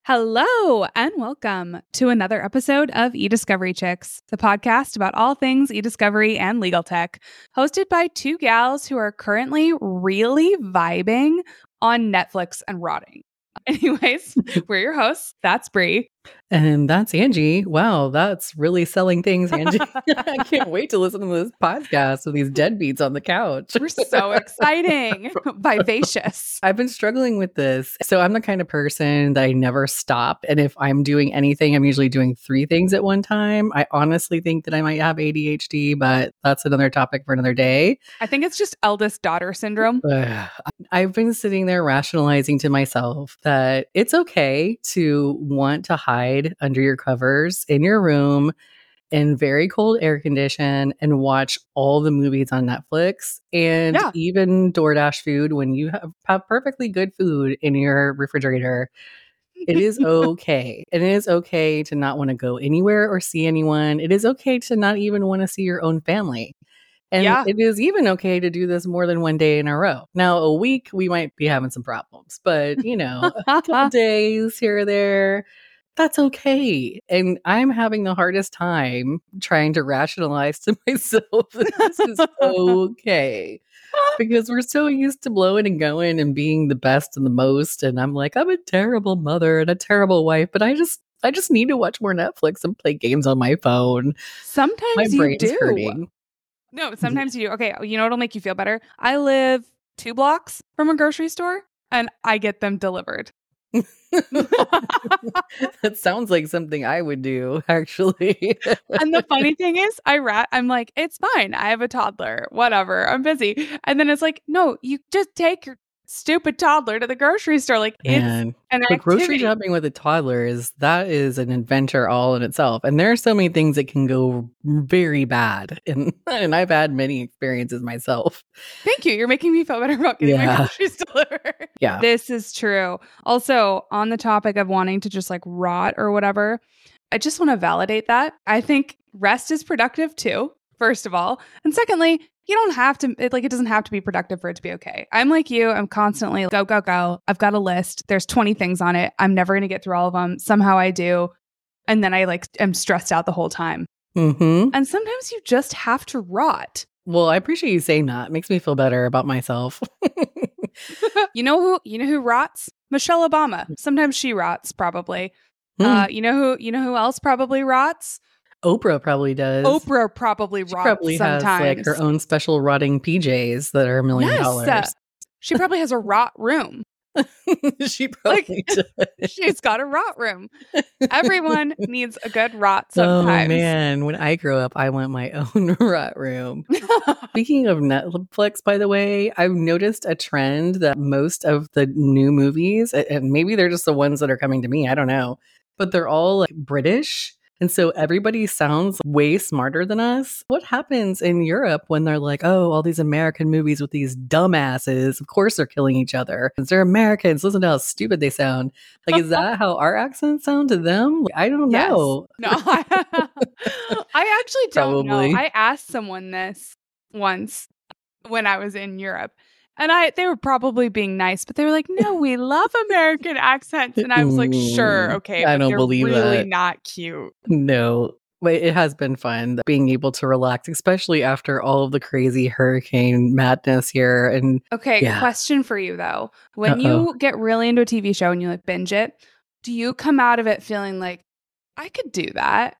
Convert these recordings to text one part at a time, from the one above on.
Hello and welcome to another episode of eDiscovery Chicks, the podcast about all things eDiscovery and legal tech, hosted by two gals who are currently really vibing on Netflix and rotting. Anyways, we're your hosts. That's Brie. And that's Angie. Wow, that's really selling things, Angie. I can't wait to listen to this podcast with these deadbeats on the couch. We're so exciting. Vivacious. I've been struggling with this. So I'm the kind of person that I never stop. And if I'm doing anything, I'm usually doing 3 things at one time. I honestly think that I might have ADHD, but that's another topic for another day. I think it's just eldest daughter syndrome. I've been sitting there rationalizing to myself that it's okay to want to hide under your covers in your room in very cold air condition and watch all the movies on Netflix and even DoorDash food when you have perfectly good food in your refrigerator. It is okay. And it is okay to not want to go anywhere or see anyone. It is okay to not even want to see your own family. And it is even okay to do this more than one day in a row. Now, a week, we might be having some problems, but a couple days here or there, that's okay. And I'm having the hardest time trying to rationalize to myself that this is okay. Because we're so used to blowing and going and being the best and the most. And I'm like, I'm a terrible mother and a terrible wife, but I just need to watch more Netflix and play games on my phone. Sometimes my brain's you do. hurting. No, sometimes you do. Okay, you know what'll make you feel better? I live 2 blocks from a grocery store and I get them delivered. That sounds like something I would do, actually. And the funny thing is, I'm like, it's fine. I have a toddler. Whatever. I'm busy. And then it's like, no, you just take your stupid toddler to the grocery store. Like, it's an activity. Grocery shopping with a toddler is an adventure all in itself. And there are so many things that can go very bad. And I've had many experiences myself. Thank you. You're making me feel better about getting my groceries delivered. Yeah. This is true. Also, on the topic of wanting to just like rot or whatever, I just want to validate that. I think rest is productive too, first of all. And secondly, you don't have to, it doesn't have to be productive for it to be okay. I'm like you. I'm constantly go, go, go. I've got a list. There's 20 things on it. I'm never going to get through all of them. Somehow I do. And then I am stressed out the whole time. Mm-hmm. And sometimes you just have to rot. Well, I appreciate you saying that. It makes me feel better about myself. You know who rots? Michelle Obama. Sometimes she rots, probably. You know who else probably rots? Oprah probably does. Oprah probably rots probably sometimes. Has like her own special rotting PJs that are $1 million. She probably has a rot room. She probably does. She's got a rot room. Everyone needs a good rot sometimes. Oh man, when I grow up, I want my own rot room. Speaking of Netflix, by the way, I've noticed a trend that most of the new movies, and maybe they're just the ones that are coming to me, I don't know, but they're all like British. And so everybody sounds way smarter than us. What happens in Europe when they're like, oh, all these American movies with these dumbasses, of course they're killing each other. They're Americans. Listen to how stupid they sound. Like, is that how our accents sound to them? I don't know. No, I actually don't know. I asked someone this once when I was in Europe. And they were probably being nice, but they were like, no, we love American accents. And I was like, sure, okay. I don't believe really that. Not cute. No. But it has been fun being able to relax, especially after all of the crazy hurricane madness here. And question for you, though. When you get really into a TV show and you like binge it, do you come out of it feeling like, I could do that?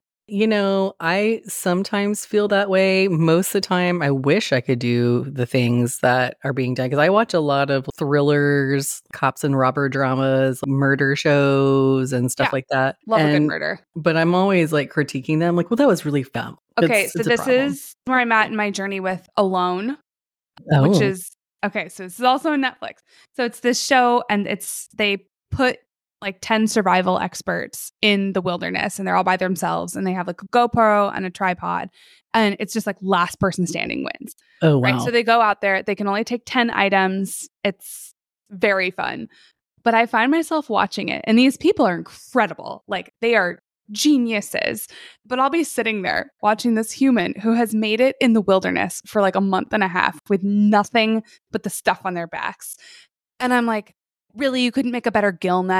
I sometimes feel that way. Most of the time, I wish I could do the things that are being done because I watch a lot of thrillers, cops and robber dramas, murder shows, and stuff like that. Love a good murder. But I'm always like critiquing them, like, well, that was really fun. Okay, so this is where I'm at in my journey with Alone, which is so this is also on Netflix. So it's this show, and they put like 10 survival experts in the wilderness, and they're all by themselves, and they have like a GoPro and a tripod, and it's just like last person standing wins. Oh, wow. Right. So they go out there, they can only take 10 items. It's very fun, but I find myself watching it, and these people are incredible. Like, they are geniuses, but I'll be sitting there watching this human who has made it in the wilderness for like a month and a half with nothing but the stuff on their backs. And I'm like, really, you couldn't make a better gill net?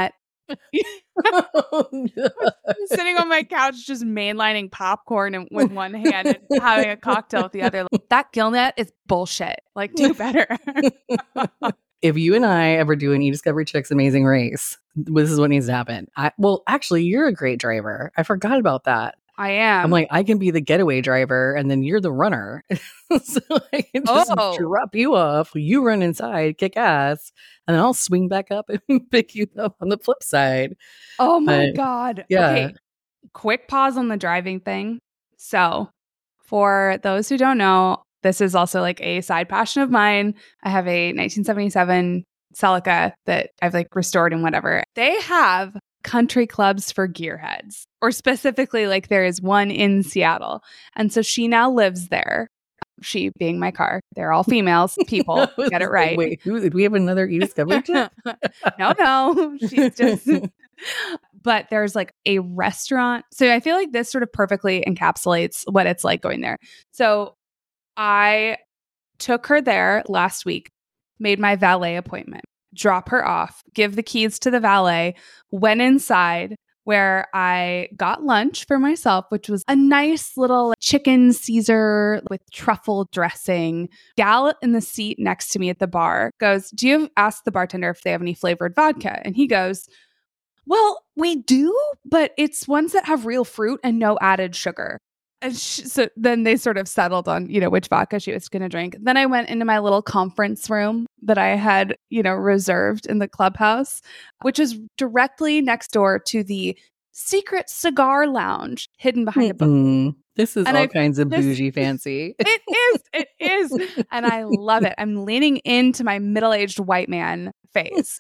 Sitting on my couch, just mainlining popcorn and with one hand and having a cocktail with the other. That Gillnet is bullshit. Like, do better. If you and I ever do an eDiscovery Chicks Amazing Race, this is what needs to happen. Well, actually, you're a great driver. I forgot about that. I am. I'm like, I can be the getaway driver and then you're the runner. So I can just drop you off. You run inside, kick ass, and then I'll swing back up and pick you up on the flip side. Oh my God. Yeah. Okay. Quick pause on the driving thing. So for those who don't know, this is also like a side passion of mine. I have a 1977 Celica that I've like restored and whatever. They have country clubs for gearheads, or specifically like there is one in Seattle. And so she now lives there. She being my car. They're all females, people. Get it right. Wait, do we have another eDiscovery Chick? No. She's just... But there's like a restaurant. So I feel like this sort of perfectly encapsulates what it's like going there. So I took her there last week, made my valet appointment, drop her off, give the keys to the valet, went inside where I got lunch for myself, which was a nice little chicken Caesar with truffle dressing. Gal in the seat next to me at the bar goes, "Do you ask the bartender if they have any flavored vodka?" And he goes, "Well, we do, but it's ones that have real fruit and no added sugar." And so then they sort of settled on, which vodka she was going to drink. Then I went into my little conference room that I had, reserved in the clubhouse, which is directly next door to the secret cigar lounge hidden behind a book. This is all kinds of bougie fancy. It is. And I love it. I'm leaning into my middle-aged white man phase.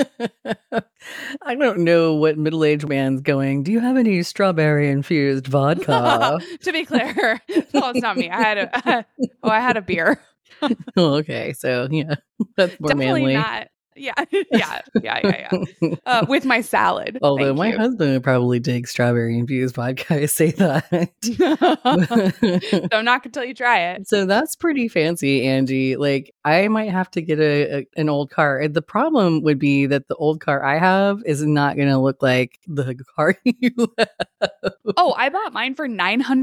I don't know what middle-aged man's going, "Do you have any strawberry infused vodka?" To be clear, no, it's not me. I had a beer. Oh, okay. So yeah, that's more definitely manly. Not. Yeah. With my salad. Although my husband would probably dig strawberry infused vodka, I say that. Don't knock until you try it. So that's pretty fancy, Angie. Like, I might have to get an old car. The problem would be that the old car I have is not going to look like the car you have. Oh, I bought mine for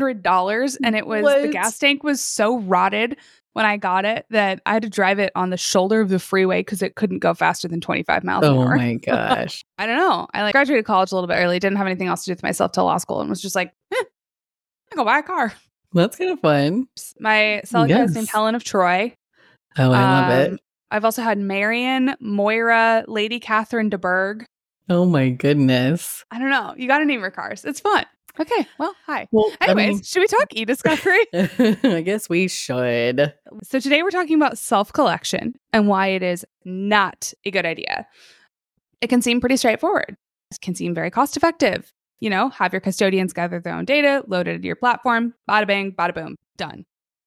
$900 and it was the gas tank was so rotted when I got it that I had to drive it on the shoulder of the freeway because it couldn't go faster than 25 miles an hour. Oh my gosh. I don't know. I graduated college a little bit early, didn't have anything else to do with myself till law school, and was just like, I'll go buy a car. That's kind of fun. My Celica is named Helen of Troy. Oh, I love it. I've also had Marion, Moira, Lady Catherine de Bourgh. Oh my goodness. I don't know. You got to name your cars. It's fun. Okay. Well, hi. Well, anyways, should we talk eDiscovery? I guess we should. So today we're talking about self-collection and why it is not a good idea. It can seem pretty straightforward. It can seem very cost-effective. Have your custodians gather their own data, load it into your platform, bada bang, bada boom, done.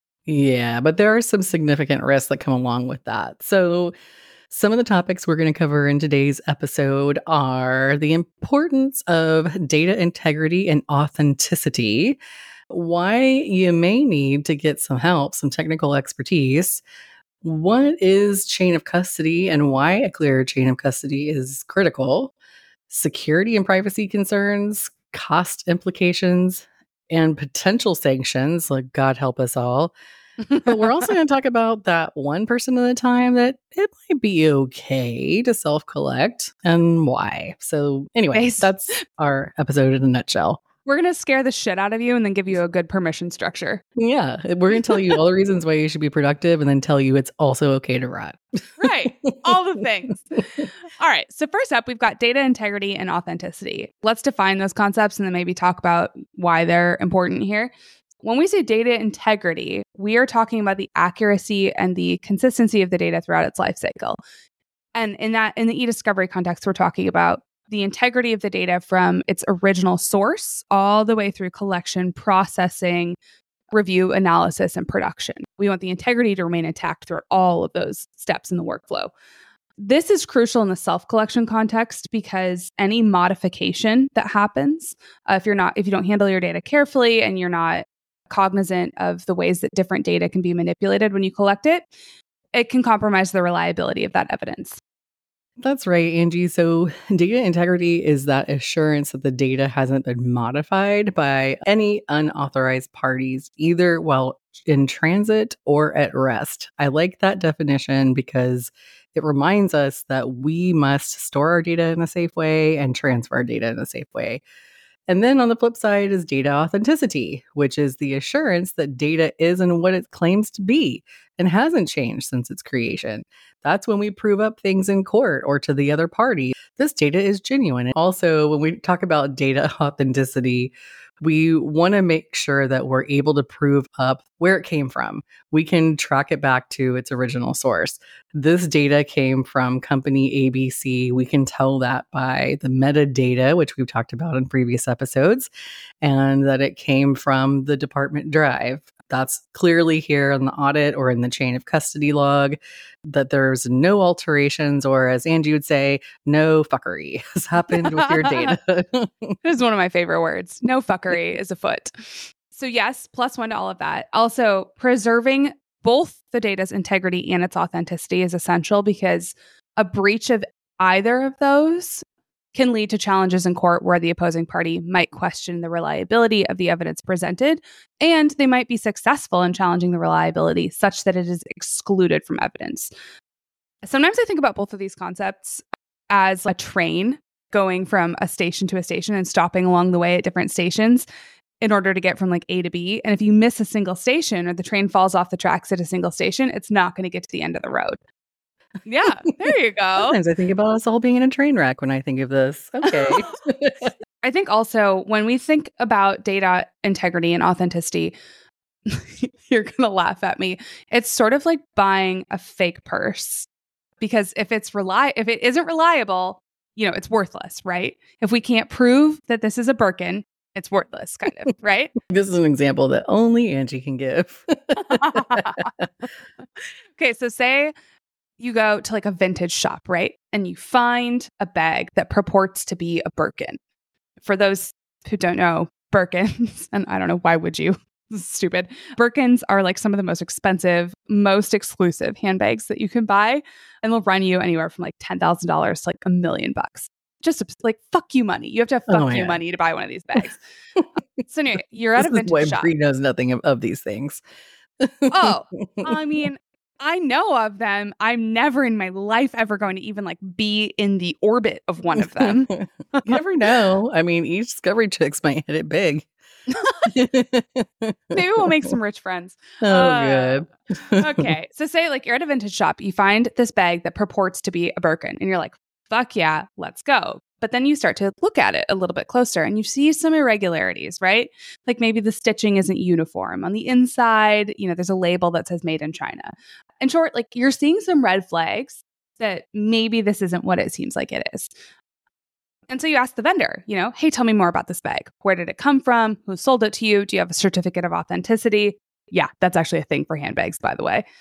Yeah, but there are some significant risks that come along with that. So some of the topics we're going to cover in today's episode are the importance of data integrity and authenticity, why you may need to get some help, some technical expertise, what is chain of custody and why a clear chain of custody is critical, security and privacy concerns, cost implications, and potential sanctions, like God help us all. But we're also going to talk about that 1% of the time that it might be okay to self-collect and why. So anyway, that's our episode in a nutshell. We're going to scare the shit out of you and then give you a good permission structure. Yeah. We're going to tell you all the reasons why you should be productive and then tell you it's also okay to rot. Right. All the things. All right. So first up, we've got data integrity and authenticity. Let's define those concepts and then maybe talk about why they're important here. When we say data integrity, we are talking about the accuracy and the consistency of the data throughout its life cycle. And in the eDiscovery context, we're talking about the integrity of the data from its original source all the way through collection, processing, review, analysis, and production. We want the integrity to remain intact throughout all of those steps in the workflow. This is crucial in the self-collection context because any modification that happens, if you don't handle your data carefully and you're not cognizant of the ways that different data can be manipulated when you collect it, it can compromise the reliability of that evidence. That's right, Angie. So, data integrity is that assurance that the data hasn't been modified by any unauthorized parties, either while in transit or at rest. I like that definition because it reminds us that we must store our data in a safe way and transfer our data in a safe way. And then on the flip side is data authenticity, which is the assurance that data is and what it claims to be and hasn't changed since its creation. That's when we prove up things in court or to the other party. This data is genuine. And also, when we talk about data authenticity, we want to make sure that we're able to prove up where it came from. We can track it back to its original source. This data came from company ABC. We can tell that by the metadata, which we've talked about in previous episodes, and that it came from the department drive. That's clearly here in the audit or in the chain of custody log, that there's no alterations, or as Angie would say, no fuckery has happened with your data. This is one of my favorite words. No fuckery is afoot. So yes, +1 to all of that. Also, preserving both the data's integrity and its authenticity is essential because a breach of either of those can lead to challenges in court where the opposing party might question the reliability of the evidence presented, and they might be successful in challenging the reliability such that it is excluded from evidence. Sometimes I think about both of these concepts as a train going from a station to a station and stopping along the way at different stations in order to get from like A to B. And if you miss a single station or the train falls off the tracks at a single station, it's not going to get to the end of the road. Yeah, there you go. Sometimes I think about us all being in a train wreck when I think of this. Okay. I think also when we think about data integrity and authenticity, you're going to laugh at me. It's sort of like buying a fake purse, because if it isn't reliable, it's worthless, right? If we can't prove that this is a Birkin, it's worthless, kind of, right? This is an example that only Angie can give. Okay, so say you go to like a vintage shop, right? And you find a bag that purports to be a Birkin. For those who don't know, Birkins, and I don't know, why would you? This is stupid. Birkins are like some of the most expensive, most exclusive handbags that you can buy, and they'll run you anywhere from like $10,000 to like $1 million. Just like fuck you money. You have to have fuck you money to buy one of these bags. So anyway, you're at a vintage shop. Bree knows nothing of these things. Oh, I mean, I know of them. I'm never in my life ever going to even like be in the orbit of one of them. You never know. I mean, each Discovery chicks might hit it big. Maybe we'll make some rich friends. Oh, good. Okay. So say like you're at a vintage shop, you find this bag that purports to be a Birkin, and you're like, fuck yeah, let's go. But then you start to look at it a little bit closer and you see some irregularities, right? Like maybe the stitching isn't uniform. On the inside, there's a label that says made in China. In short, like you're seeing some red flags that maybe this isn't what it seems like it is. And so you ask the vendor, hey, tell me more about this bag. Where did it come from? Who sold it to you? Do you have a certificate of authenticity? Yeah, that's actually a thing for handbags, by the way.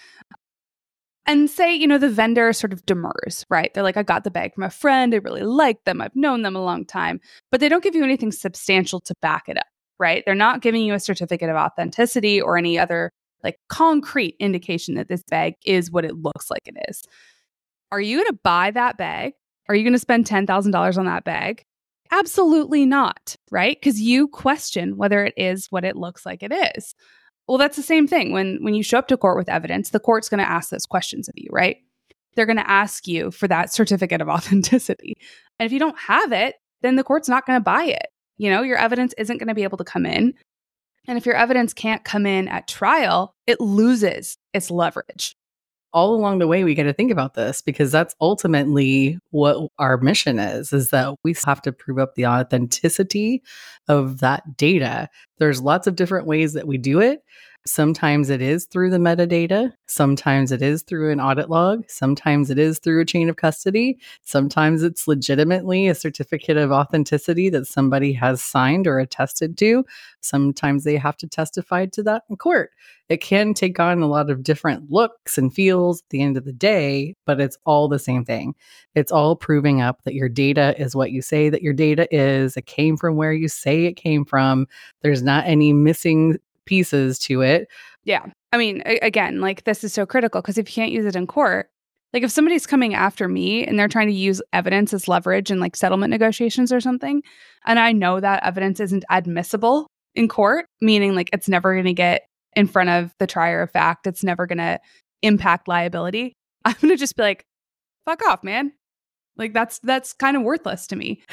And say, the vendor sort of demurs, right? They're like, I got the bag from a friend. I really like them. I've known them a long time. But they don't give you anything substantial to back it up, right? They're not giving you a certificate of authenticity or any other like concrete indication that this bag is what it looks like it is. Are you going to buy that bag? Are you going to spend $10,000 on that bag? Absolutely not, right? Because you question whether it is what it looks like it is. Well, that's the same thing. When you show up to court with evidence, the court's going to ask those questions of you, right? They're going to ask you for that certificate of authenticity. And if you don't have it, then the court's not going to buy it. Your evidence isn't going to be able to come in. And if your evidence can't come in at trial, it loses its leverage. All along the way, we got to think about this because that's ultimately what our mission is that we have to prove up the authenticity of that data. There's lots of different ways that we do it. Sometimes it is through the metadata. Sometimes it is through an audit log. Sometimes it is through a chain of custody. Sometimes it's legitimately a certificate of authenticity that somebody has signed or attested to. Sometimes they have to testify to that in court. It can take on a lot of different looks and feels at the end of the day, but it's all the same thing. It's all proving up that your data is what you say that your data is. It came from where you say it came from. There's not any missing pieces to it. Yeah. I mean, again, like this is so critical because if you can't use it in court, Like if somebody's coming after me and they're trying to use evidence as leverage in like settlement negotiations or something, and I know that evidence isn't admissible in court, meaning like it's never going to get in front of the trier of fact, it's never going to impact liability, I'm going to just be like, fuck off, man. Like that's kind of worthless to me.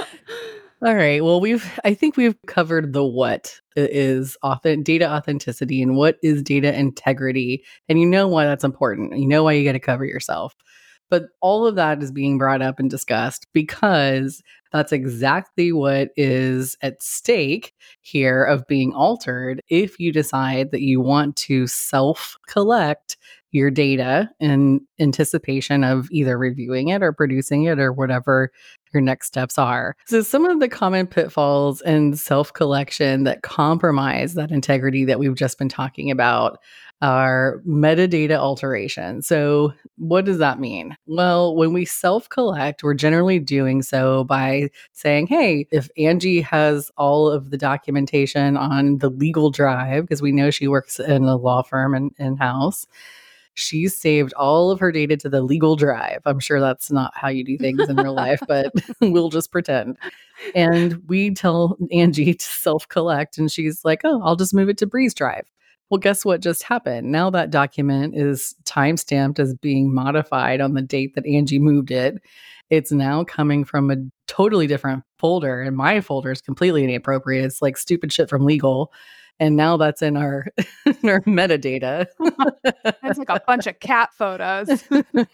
All right. Well, I think we've covered the what is data authenticity and what is data integrity. And you know why that's important. You know why you got to cover yourself. But all of that is being brought up and discussed because that's exactly what is at stake here of being altered if you decide that you want to self-collect your data in anticipation of either reviewing it or producing it or whatever your next steps are. So some of the common pitfalls in self-collection that compromise that integrity that we've just been talking about are metadata alteration. So what does that mean? Well, when we self-collect, we're generally doing so by saying, hey, if Angie has all of the documentation on the legal drive, because we know she works in a law firm and in-house, she's saved all of her data to the legal drive. I'm sure that's not how you do things in real life, but we'll just pretend. And we tell Angie to self-collect, and she's like, oh, I'll just move it to Breeze Drive. Well, guess what just happened? Now that document is timestamped as being modified on the date that Angie moved it. It's now coming from a totally different folder, and my folder is completely inappropriate. It's like stupid shit from legal. And now that's in our in our metadata. It's like a bunch of cat photos.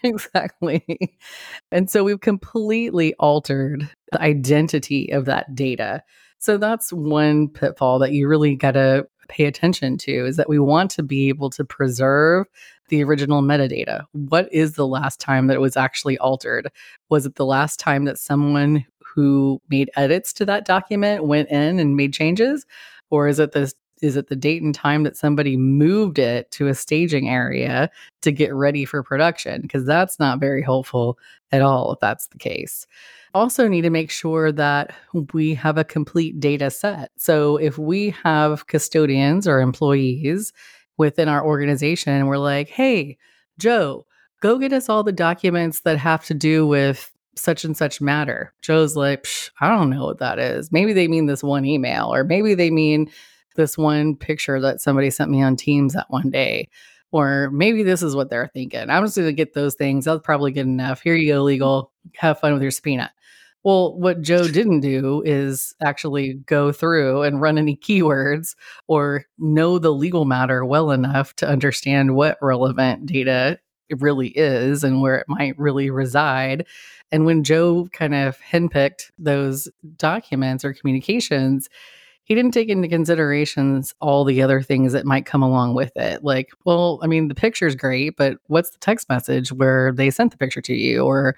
Exactly. And so we've completely altered the identity of that data. So that's one pitfall that you really got to pay attention to, is that we want to be able to preserve the original metadata. What is the last time that it was actually altered? Was it the last time that someone who made edits to that document went in and made changes? Or is it the date and time that somebody moved it to a staging area to get ready for production? Because that's not very helpful at all if that's the case. Also need to make sure that we have a complete data set. So if we have custodians or employees within our organization, we're like, hey, Joe, go get us all the documents that have to do with such and such matter. Joe's like, I don't know what that is. Maybe they mean this one email, or maybe they mean this one picture that somebody sent me on Teams that one day. Or maybe this is what they're thinking. I'm just going to get those things. That's probably good enough. Here you go, legal. Have fun with your subpoena. Well, what Joe didn't do is actually go through and run any keywords or know the legal matter well enough to understand what relevant data it really is and where it might really reside. And when Joe kind of handpicked those documents or communications, he didn't take into considerations all the other things that might come along with it. Like, well, I mean, the picture's great, but what's the text message where they sent the picture to you? Or,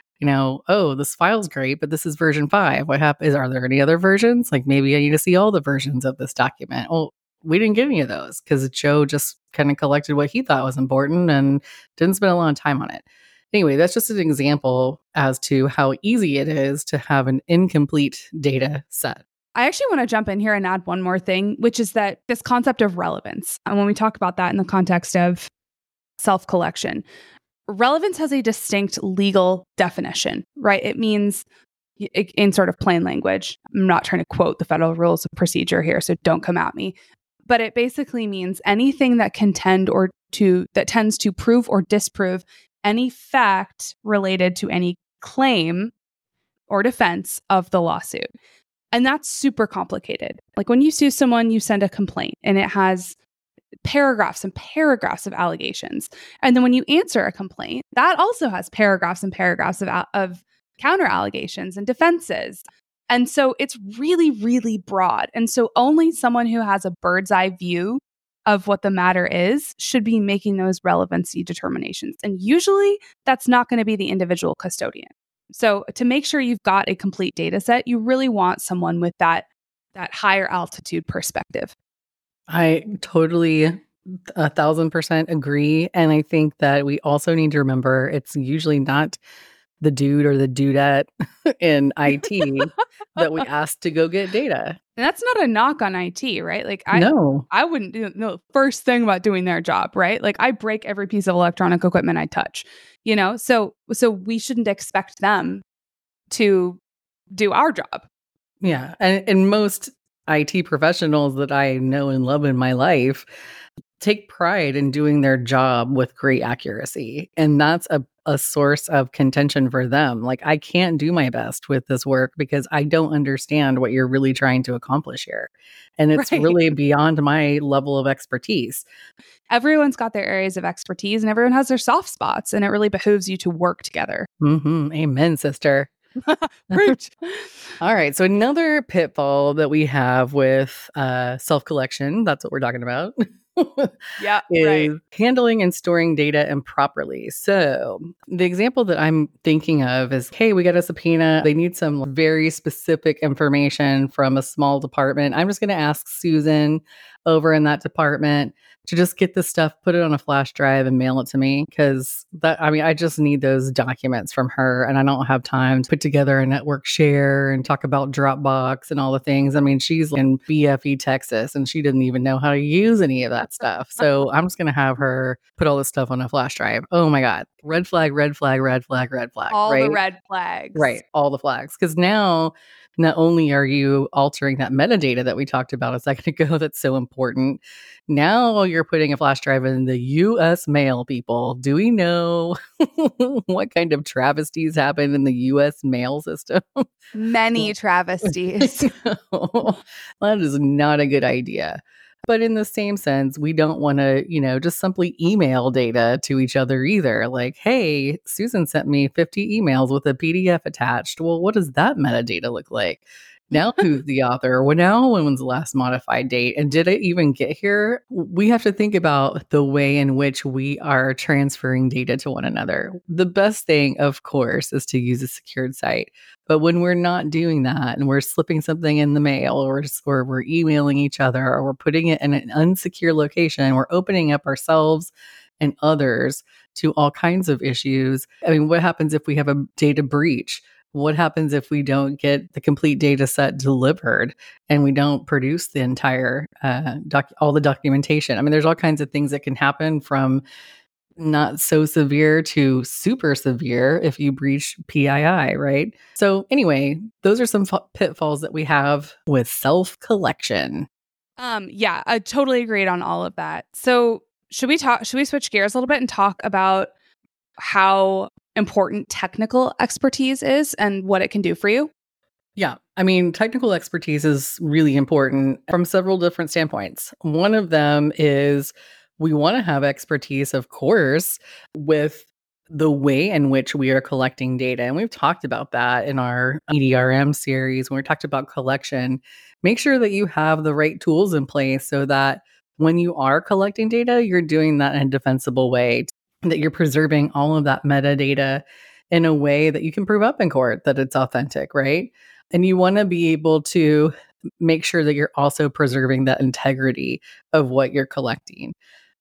oh, this file's great, but this is version 5. What happens? Are there any other versions? Like, maybe I need to see all the versions of this document. Well, we didn't get any of those because Joe just kind of collected what he thought was important and didn't spend a lot of time on it. Anyway, that's just an example as to how easy it is to have an incomplete data set. I actually want to jump in here and add one more thing, which is that this concept of relevance. And when we talk about that in the context of self-collection, relevance has a distinct legal definition, right? It means, in sort of plain language, I'm not trying to quote the federal rules of procedure here, so don't come at me. But it basically means anything that that tends to prove or disprove any fact related to any claim or defense of the lawsuit. And that's super complicated. Like when you sue someone, you send a complaint and it has paragraphs and paragraphs of allegations. And then when you answer a complaint, that also has paragraphs and paragraphs of counter allegations and defenses. And so it's really, really broad. And so only someone who has a bird's eye view of what the matter is should be making those relevancy determinations. And usually that's not going to be the individual custodian. So to make sure you've got a complete data set, you really want someone with that higher altitude perspective. I totally 1,000% agree. And I think that we also need to remember it's usually not the dude or the dudette in IT that we asked to go get data. And that's not a knock on IT, right? Like No. I wouldn't know the first thing about doing their job, right? Like I break every piece of electronic equipment I touch, you know? So we shouldn't expect them to do our job. Yeah. And most IT professionals that I know and love in my life take pride in doing their job with great accuracy. And that's a source of contention for them. Like, I can't do my best with this work because I don't understand what you're really trying to accomplish here. And it's Right. really beyond my level of expertise. Everyone's got their areas of expertise and everyone has their soft spots, and it really behooves you to work together. Amen, sister. Preach. All right. So another pitfall that we have with self-collection, that's what we're talking about. Yeah, is right. handling and storing data improperly. So the example that I'm thinking of is, hey, we got a subpoena. They need some very specific information from a small department. I'm just going to ask Susan over in that department to just get this stuff, put it on a flash drive and mail it to me. Cause I just need those documents from her and I don't have time to put together a network share and talk about Dropbox and all the things. I mean, she's in BFE, Texas, and she didn't even know how to use any of that stuff. So I'm just going to have her put all this stuff on a flash drive. Oh my God. Red flag, red flag, red flag, red flag. All right? the red flags. Right. All the flags. Because now, not only are you altering that metadata that we talked about a second ago, that's so important. Now you're putting a flash drive in the US mail, people. Do we know what kind of travesties happen in the US mail system? Many travesties. That is not a good idea. But in the same sense, we don't want to, just simply email data to each other either. Like, hey, Susan sent me 50 emails with a PDF attached. Well, what does that metadata look like? Now, who's the author? Well, now, when was the last modified date? And did it even get here? We have to think about the way in which we are transferring data to one another. The best thing, of course, is to use a secured site. But when we're not doing that and we're slipping something in the mail or we're emailing each other or we're putting it in an unsecure location, we're opening up ourselves and others to all kinds of issues. I mean, what happens if we have a data breach? What happens if we don't get the complete data set delivered and we don't produce the entire all the documentation? I mean, there's all kinds of things that can happen, from not so severe to super severe if you breach PII, right? So anyway, those are some pitfalls that we have with self-collection. Yeah, I totally agreed on all of that. So should we switch gears a little bit and talk about how important technical expertise is and what it can do for you? Yeah. I mean, technical expertise is really important from several different standpoints. One of them is we want to have expertise, of course, with the way in which we are collecting data. And we've talked about that in our EDRM series when we talked about collection. Make sure that you have the right tools in place so that when you are collecting data, you're doing that in a defensible way, that you're preserving all of that metadata in a way that you can prove up in court that it's authentic, right? And you want to be able to make sure that you're also preserving that integrity of what you're collecting.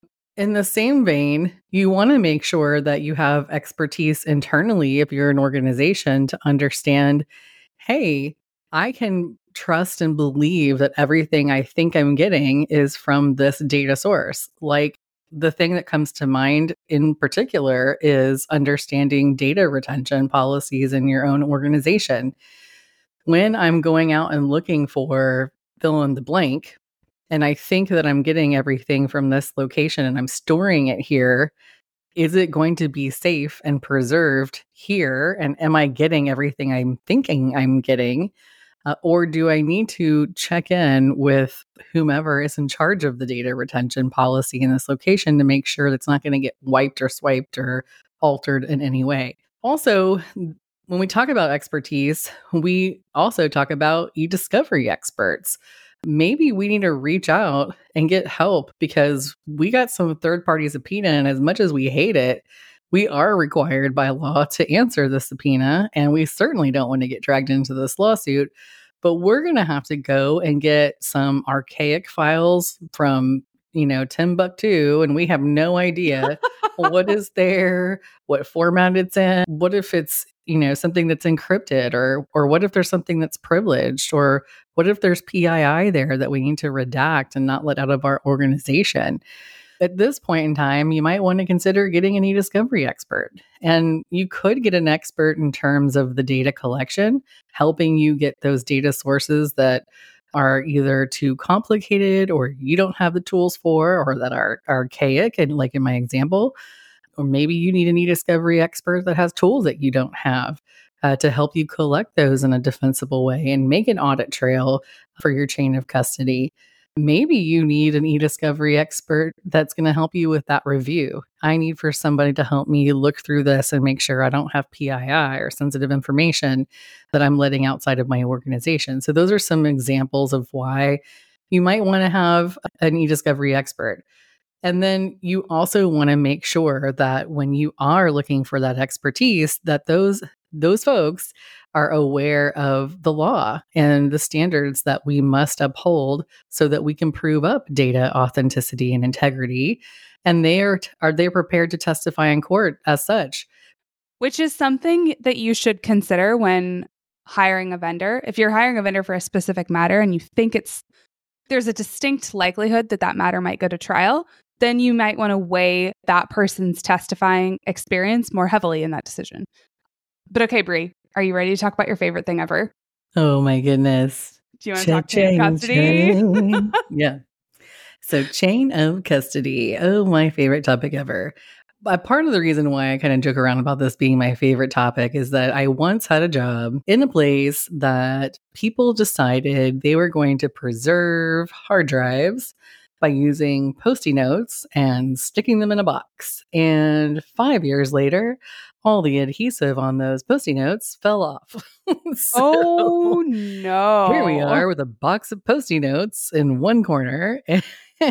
In the same vein, you want to make sure that you have expertise internally if you're an organization to understand, hey, I can trust and believe that everything I think I'm getting is from this data source. Like, the thing that comes to mind in particular is understanding data retention policies in your own organization. When I'm going out and looking for fill in the blank, and I think that I'm getting everything from this location and I'm storing it here, is it going to be safe and preserved here? And am I getting everything I'm thinking I'm getting? Or do I need to check in with whomever is in charge of the data retention policy in this location to make sure that's not going to get wiped or swiped or altered in any way? Also, when we talk about expertise, we also talk about e-discovery experts. Maybe we need to reach out and get help because we got some third-party subpoena, and as much as we hate it, we are required by law to answer the subpoena, and we certainly don't want to get dragged into this lawsuit. But we're going to have to go and get some archaic files from, Timbuktu, and we have no idea what is there, what format it's in. What if it's something that's encrypted, or what if there's something that's privileged, or what if there's PII there that we need to redact and not let out of our organization? At this point in time, you might want to consider getting an e-discovery expert. And you could get an expert in terms of the data collection, helping you get those data sources that are either too complicated or you don't have the tools for, or that are archaic. And like in my example, or maybe you need an e-discovery expert that has tools that you don't have to help you collect those in a defensible way and make an audit trail for your chain of custody. Maybe you need an e-discovery expert that's going to help you with that review. I need for somebody to help me look through this and make sure I don't have PII or sensitive information that I'm letting outside of my organization. So those are some examples of why you might want to have an e-discovery expert. And then you also want to make sure that when you are looking for that expertise, that those folks are aware of the law and the standards that we must uphold so that we can prove up data authenticity and integrity. And are they prepared to testify in court as such? Which is something that you should consider when hiring a vendor. If you're hiring a vendor for a specific matter and you think there's a distinct likelihood that that matter might go to trial, then you might want to weigh that person's testifying experience more heavily in that decision. But okay, Brie, are you ready to talk about your favorite thing ever? Oh my goodness. Do you want to talk chain of custody? Yeah. So chain of custody. Oh, my favorite topic ever. But part of the reason why I kind of joke around about this being my favorite topic is that I once had a job in a place that people decided they were going to preserve hard drives by using Post-it notes and sticking them in a box. And 5 years later, all the adhesive on those Post-it notes fell off. Oh, no. Here we are with a box of Post-it notes in one corner and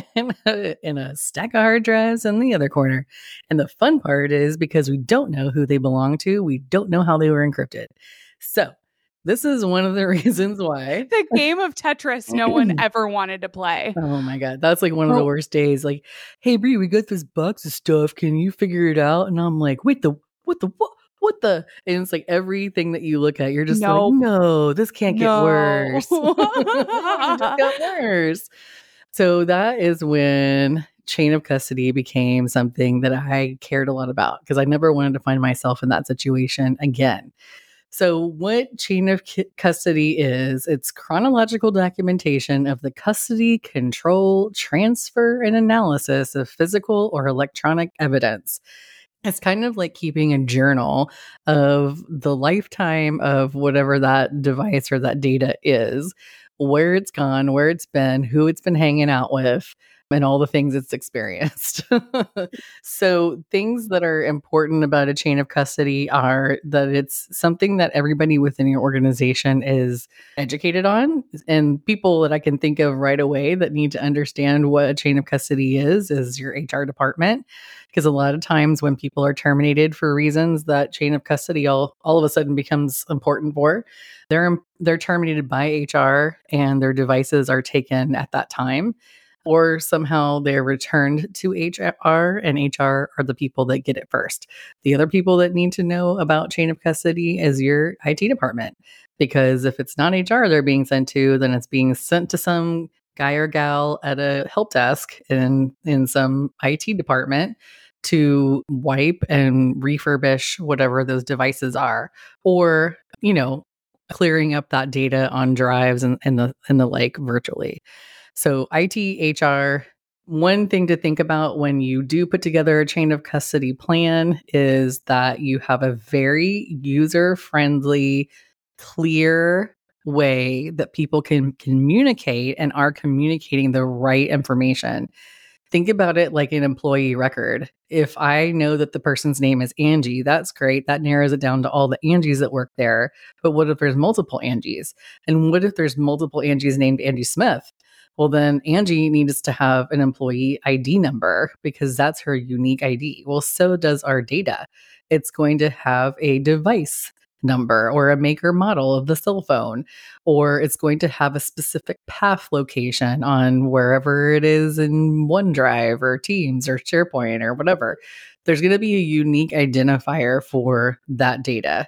a stack of hard drives in the other corner. And the fun part is, because we don't know who they belong to, we don't know how they were encrypted. So this is one of the reasons why. The game of Tetris no one ever wanted to play. Oh my God. That's like one of the worst days. Like, hey, Brie, we got this box of stuff. Can you figure it out? And I'm like, wait, what the? And it's like everything that you look at, you're just like, no, this can't get worse. It just got worse. So that is when chain of custody became something that I cared a lot about, because I never wanted to find myself in that situation again. So what chain of custody is, it's chronological documentation of the custody, control, transfer, and analysis of physical or electronic evidence. It's kind of like keeping a journal of the lifetime of whatever that device or that data is, where it's gone, where it's been, who it's been hanging out with, and all the things it's experienced. So things that are important about a chain of custody are that it's something that everybody within your organization is educated on. And people that I can think of right away that need to understand what a chain of custody is your HR department. Because a lot of times when people are terminated for reasons that chain of custody all of a sudden becomes important for, they're terminated by HR and their devices are taken at that time. Or somehow they're returned to HR, and HR are the people that get it first. The other people that need to know about chain of custody is your IT department. Because if it's not HR they're being sent to, then it's being sent to some guy or gal at a help desk in some IT department to wipe and refurbish whatever those devices are. Or, clearing up that data on drives and the like virtually. So IT, HR, one thing to think about when you do put together a chain of custody plan is that you have a very user-friendly, clear way that people can communicate and are communicating the right information. Think about it like an employee record. If I know that the person's name is Angie, that's great. That narrows it down to all the Angies that work there. But what if there's multiple Angies? And what if there's multiple Angies named Angie Smith? Well, then Angie needs to have an employee ID number because that's her unique ID. Well, so does our data. It's going to have a device number or a maker model of the cell phone, or it's going to have a specific path location on wherever it is in OneDrive or Teams or SharePoint or whatever. There's going to be a unique identifier for that data.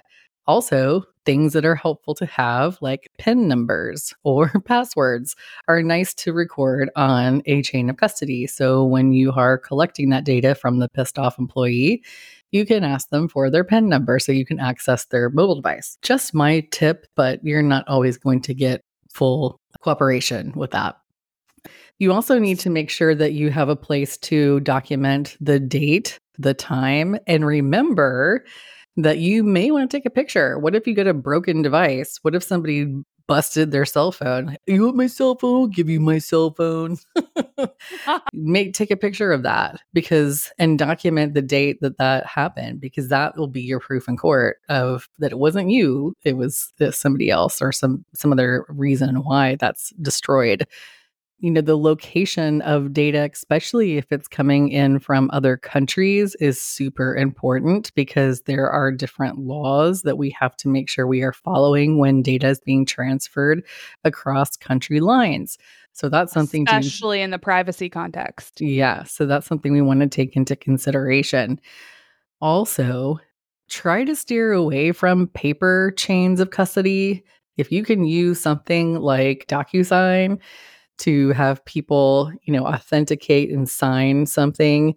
Also, things that are helpful to have, like PIN numbers or passwords, are nice to record on a chain of custody. So when you are collecting that data from the pissed off employee, you can ask them for their PIN number so you can access their mobile device. Just my tip, but you're not always going to get full cooperation with that. You also need to make sure that you have a place to document the date, the time, and remember that you may want to take a picture. What if you get a broken device? What if somebody busted their cell phone? You want my cell phone? I'll give you my cell phone. Take a picture of that and document the date that happened, because that will be your proof in court of that it wasn't you, it was somebody else or some other reason why that's destroyed. The location of data, especially if it's coming in from other countries, is super important because there are different laws that we have to make sure we are following when data is being transferred across country lines. So that's something especially in the privacy context. Yeah. So that's something we want to take into consideration. Also, try to steer away from paper chains of custody. If you can use something like DocuSign to have people, authenticate and sign something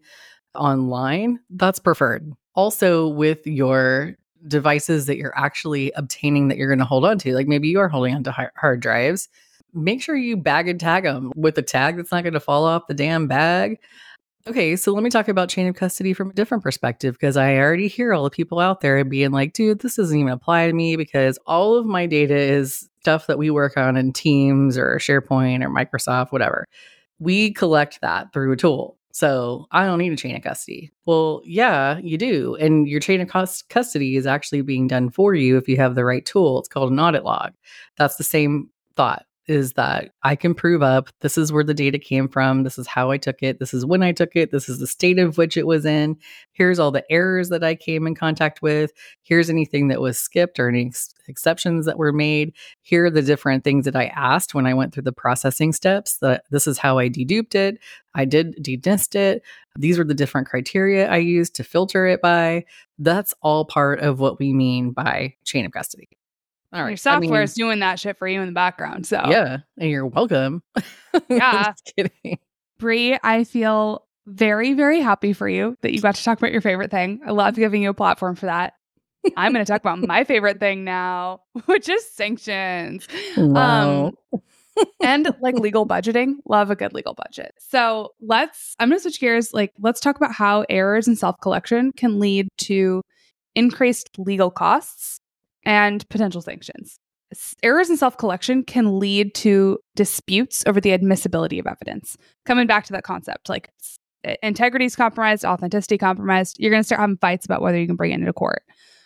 online, that's preferred. Also, with your devices that you're actually obtaining that you're going to hold on to, like maybe you are holding on to hard drives, make sure you bag and tag them with a tag that's not going to fall off the damn bag. Okay, so let me talk about chain of custody from a different perspective, because I already hear all the people out there being like, dude, this doesn't even apply to me because all of my data is stuff that we work on in Teams or SharePoint or Microsoft, whatever. We collect that through a tool. So I don't need a chain of custody. Well, yeah, you do. And your chain of custody is actually being done for you if you have the right tool. It's called an audit log. That's the same thought, is that I can prove up, this is where the data came from. This is how I took it. This is when I took it. This is the state of which it was in. Here's all the errors that I came in contact with. Here's anything that was skipped or any exceptions that were made. Here are the different things that I asked when I went through the processing steps. This is how I deduped it. I did denist it. These were the different criteria I used to filter it by. That's all part of what we mean by chain of custody. All right. Your software is doing that shit for you in the background. So yeah, and you're welcome. Yeah. Just kidding. Bree, I feel very, very happy for you that you got to talk about your favorite thing. I love giving you a platform for that. I'm going to talk about my favorite thing now, which is sanctions. Wow. And like legal budgeting. Love a good legal budget. So I'm going to switch gears. Let's talk about how errors in self-collection can lead to increased legal costs and potential sanctions. Errors in self-collection can lead to disputes over the admissibility of evidence. Coming back to that concept, like integrity is compromised, authenticity compromised, you're going to start having fights about whether you can bring it into court.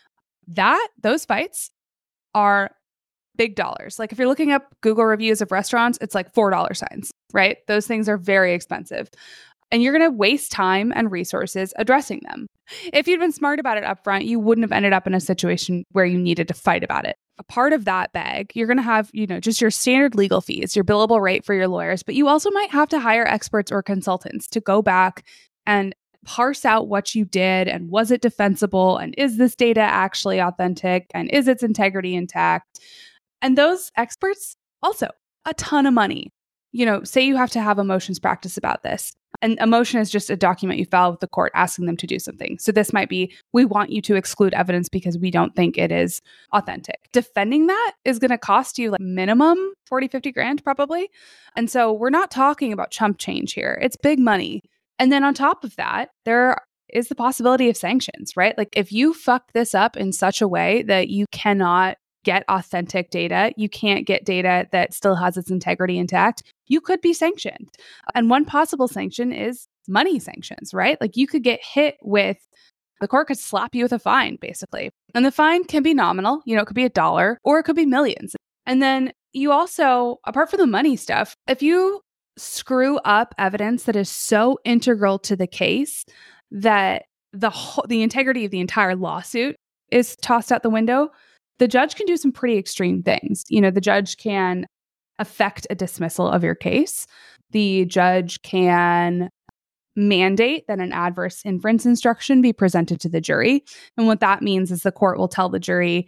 Those fights are big dollars. Like if you're looking up Google reviews of restaurants, it's like $4 signs, right? Those things are very expensive. And you're going to waste time and resources addressing them. If you'd been smart about it up front, you wouldn't have ended up in a situation where you needed to fight about it. A part of that bag, you're going to have, just your standard legal fees, your billable rate for your lawyers, but you also might have to hire experts or consultants to go back and parse out what you did and was it defensible and is this data actually authentic and is its integrity intact? And those experts also a ton of money. Say you have to have a motions practice about this. And a motion is just a document you file with the court asking them to do something. So this might be, we want you to exclude evidence because we don't think it is authentic. Defending that is going to cost you like minimum 40, 50 grand probably. And so we're not talking about chump change here. It's big money. And then on top of that, there is the possibility of sanctions, right? Like if you fuck this up in such a way that you cannot get authentic data, you can't get data that still has its integrity intact, you could be sanctioned. And one possible sanction is money sanctions, right? Like you could get hit with, the court could slap you with a fine, basically. And the fine can be nominal, it could be $1 or it could be millions. And then you also, apart from the money stuff, if you screw up evidence that is so integral to the case that the integrity of the entire lawsuit is tossed out the window, the judge can do some pretty extreme things. The judge can affect a dismissal of your case. The judge can mandate that an adverse inference instruction be presented to the jury. And what that means is the court will tell the jury,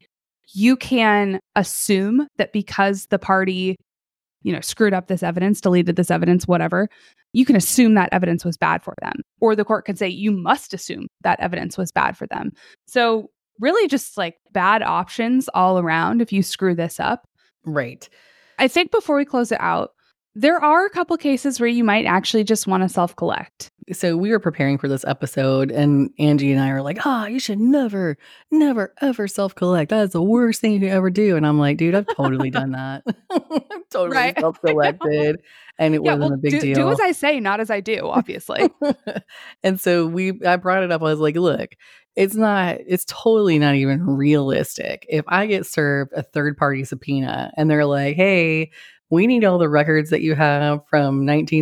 you can assume that because the party, screwed up this evidence, deleted this evidence, whatever, you can assume that evidence was bad for them. Or the court could say you must assume that evidence was bad for them. So really just like bad options all around if you screw this up. Right. I think before we close it out, there are a couple cases where you might actually just want to self-collect. So we were preparing for this episode and Angie and I are like, you should never, never, ever self-collect. That's the worst thing you can ever do. And I'm like, dude, I've totally done that. I've totally Right. self-collected and it wasn't a big deal. Do as I say, not as I do, obviously. And so I brought it up. I was like, look, it's totally not even realistic. If I get served a third party subpoena and they're like, hey, we need all the records that you have from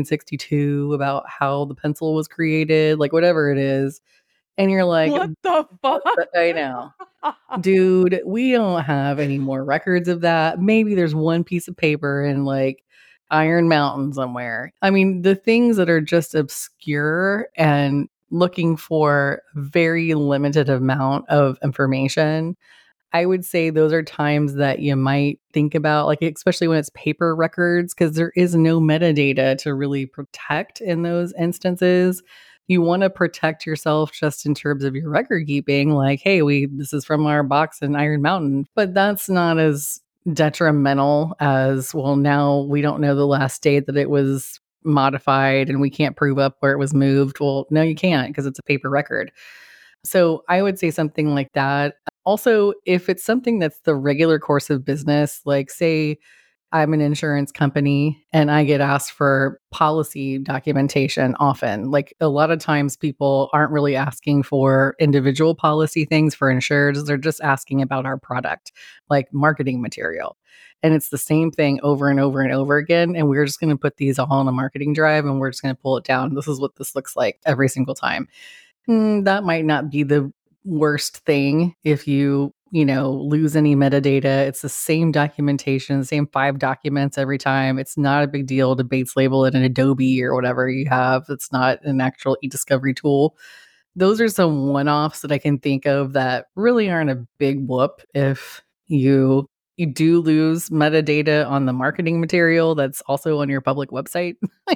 1962 about how the pencil was created, like whatever it is. And you're like, what the fuck? I know. Dude, we don't have any more records of that. Maybe there's one piece of paper in like Iron Mountain somewhere. I mean, the things that are just obscure and looking for a very limited amount of information, I would say those are times that you might think about, like, especially when it's paper records, because there is no metadata to really protect in those instances. You want to protect yourself just in terms of your record keeping, like, hey, this is from our box in Iron Mountain, but that's not as detrimental as, well, now we don't know the last date that it was modified and we can't prove up where it was moved. Well, no, you can't because it's a paper record. So I would say something like that. Also, if it's something that's the regular course of business, like say I'm an insurance company and I get asked for policy documentation often. Like a lot of times people aren't really asking for individual policy things for insureds. They're just asking about our product, like marketing material. And it's the same thing over and over and over again. And we're just going to put these all on a marketing drive and we're just going to pull it down. This is what this looks like every single time. That might not be the worst thing if you lose any metadata. It's the same documentation, same 5 documents every time. It's not a big deal to Bates label it in Adobe or whatever you have. It's not an actual e-discovery tool. Those are some one-offs that I can think of that really aren't a big whoop if you do lose metadata on the marketing material that's also on your public website.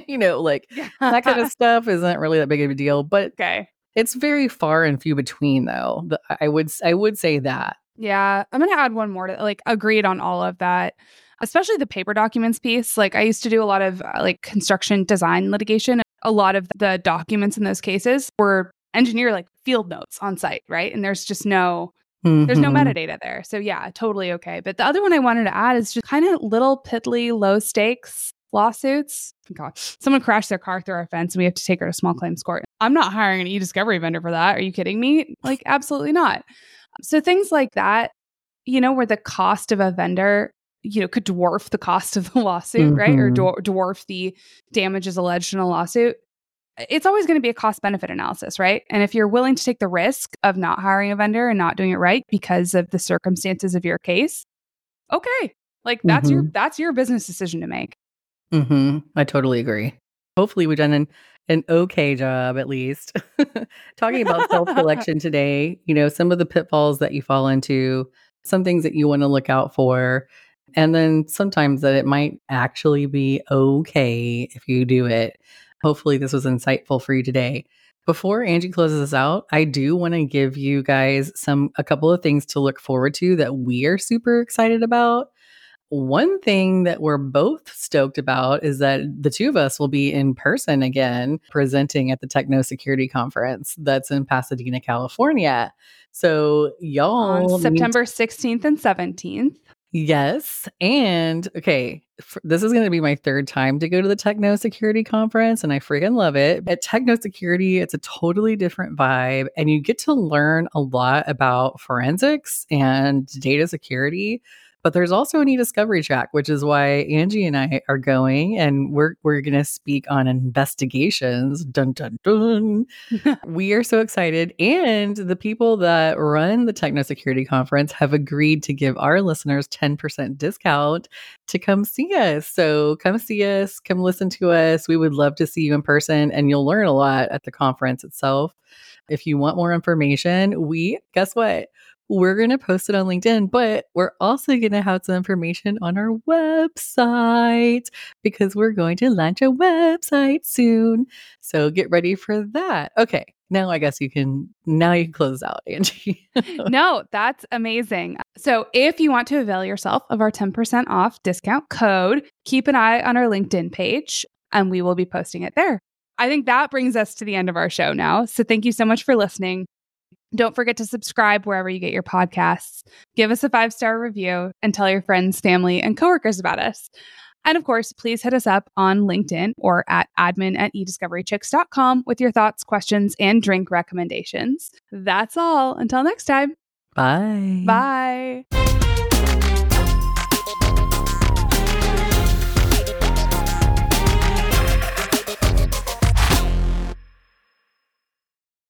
That kind of stuff isn't really that big of a deal. But okay. It's very far and few between, though. I would say that. Yeah, I'm going to add one more to like agreed on all of that, especially the paper documents piece. Like I used to do a lot of like construction design litigation. A lot of the documents in those cases were engineer like field notes on site, right? And there's just there's no metadata there. So yeah, totally okay. But the other one I wanted to add is just kind of little piddly low stakes lawsuits. God, someone crashed their car through our fence and we have to take her to small claims court. I'm not hiring an e-discovery vendor for that. Are you kidding me? Like, absolutely not. So things like that, where the cost of a vendor, could dwarf the cost of the lawsuit, right? Or dwarf the damages alleged in a lawsuit. It's always going to be a cost benefit analysis, right? And if you're willing to take the risk of not hiring a vendor and not doing it right because of the circumstances of your case, okay. Like that's your business decision to make. I totally agree. Hopefully we've done an okay job, at least. Talking about self-collection today, some of the pitfalls that you fall into, some things that you want to look out for, and then sometimes that it might actually be okay if you do it. Hopefully this was insightful for you today. Before Angie closes us out, I do want to give you guys a couple of things to look forward to that we are super excited about. One thing that we're both stoked about is that the two of us will be in person again, presenting at the Techno Security Conference that's in Pasadena, California. So y'all on September 16th and 17th. Yes. And okay, this is going to be my third time to go to the Techno Security Conference, and I freaking love it. At Techno Security, it's a totally different vibe, and you get to learn a lot about forensics and data security. But there's also an e-discovery track, which is why Angie and I are going, and we're going to speak on investigations. Dun, dun, dun. We are so excited. And the people that run the Techno Security Conference have agreed to give our listeners 10% discount to come see us. So come see us, come listen to us. We would love to see you in person, and you'll learn a lot at the conference itself. If you want more information, guess what? we're going to post it on LinkedIn, but we're also going to have some information on our website because we're going to launch a website soon. So get ready for that. Okay. Now I guess you can close out, Angie. No, that's amazing. So if you want to avail yourself of our 10% off discount code, keep an eye on our LinkedIn page and we will be posting it there. I think that brings us to the end of our show now. So thank you so much for listening. Don't forget to subscribe wherever you get your podcasts. Give us a 5-star review and tell your friends, family, and coworkers about us. And of course, please hit us up on LinkedIn or at admin@ediscoverychicks.com with your thoughts, questions, and drink recommendations. That's all. Until next time. Bye. Bye.